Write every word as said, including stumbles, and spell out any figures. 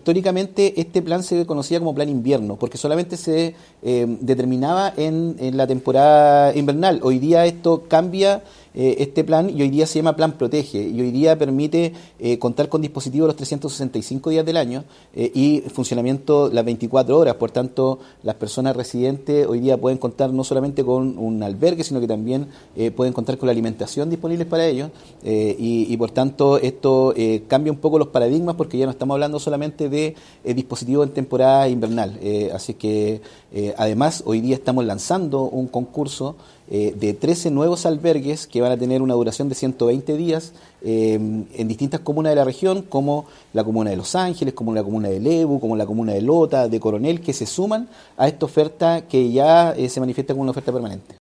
históricamente este plan se conocía como plan invierno, porque solamente se eh, determinaba en, en la temporada invernal. Hoy día esto cambia eh, este plan y hoy día se llama Plan Protege y hoy día permite eh, contar con dispositivos los trescientos sesenta y cinco días del año eh, y funcionamiento las veinticuatro horas. Por tanto, las personas residentes hoy día pueden contar no solamente con un albergue, sino que también eh, pueden contar con la alimentación disponible para ellos eh, y, y por tanto esto eh, cambia un poco los paradigmas porque ya no estamos hablando solamente de eh, dispositivos en temporada invernal. Eh, así que eh, además hoy día estamos lanzando un concurso eh, de trece nuevos albergues que van a tener una duración de ciento veinte días eh, en distintas comunas de la región, como la comuna de Los Ángeles, como la comuna de Lebu, como la comuna de Lota, de Coronel, que se suman a esta oferta que ya eh, se manifiesta como una oferta permanente.